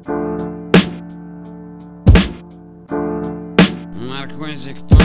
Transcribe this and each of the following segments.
Наркотик тут.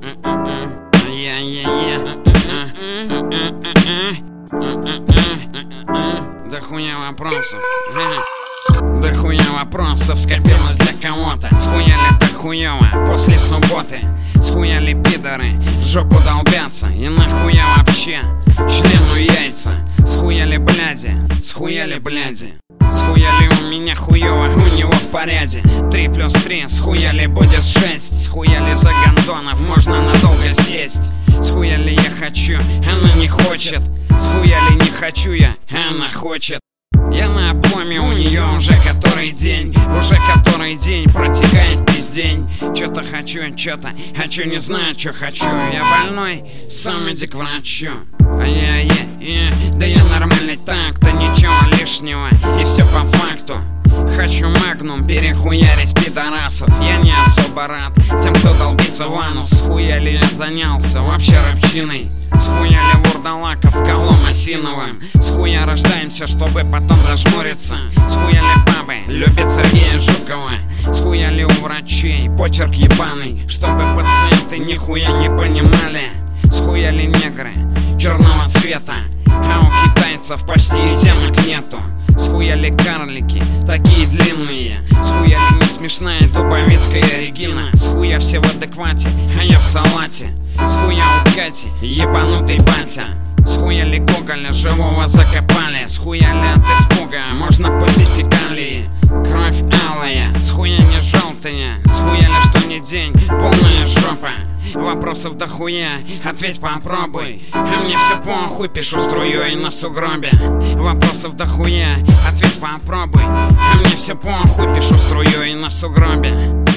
Да хуя вопросов. Да хуя вопросов, скопилось для кого-то. Схуяли так хуёво после субботы. Схуяли пидоры, в жопу долбятся. И нахуя вообще члену яйца. Схуяли бляди, схуяли бляди. Схуяли у меня хуёво, у него в порядке. 3+3, схуяли будет 6. Схуяли за гондонов, можно надолго сесть. Схуяли я хочу, она не хочет. Схуяли не хочу я, она хочет. Я на обломе у нее уже который день. Уже который день протекает пиздень. Чё-то хочу, чё-то хочу, не знаю, чё хочу. Я больной, сам иди к врачу. Да я нормальный так-то, ничего лишнего. И все по факту. Хочу магнум перехуярить пидорасов. Я не особо рад тем, кто долбится в анус. Схуяли я занялся вообще рыбчиной. Схуяли вурдалаков колом осиновым. Схуя рождаемся, чтобы потом зажмуриться. Схуяли бабы, любят Сергея Жукова. Схуяли у врачей, почерк ебаный, чтобы пациенты нихуя не понимали. Схуяли негры черного цвета, а у китайцев почти зенок нету. Схуяли карлики, такие длинные. Схуяли не смешная дубовицкая Регина. Схуя все в адеквате, а я в салате. Схуя у Кати, ебанутый батя. Схуяли Гоголя, живого закопали. Схуяли от испуга, можно пустить фекалии. Кровь алая, схуя не желтая. Схуяли что ни день, полная жопа. Вопросов дохуя, ответь попробуй. А мне все похуй, пишу струей на сугробе. Вопросов дохуя, ответь попробуй. А мне все похуй, пишу струей на сугробе.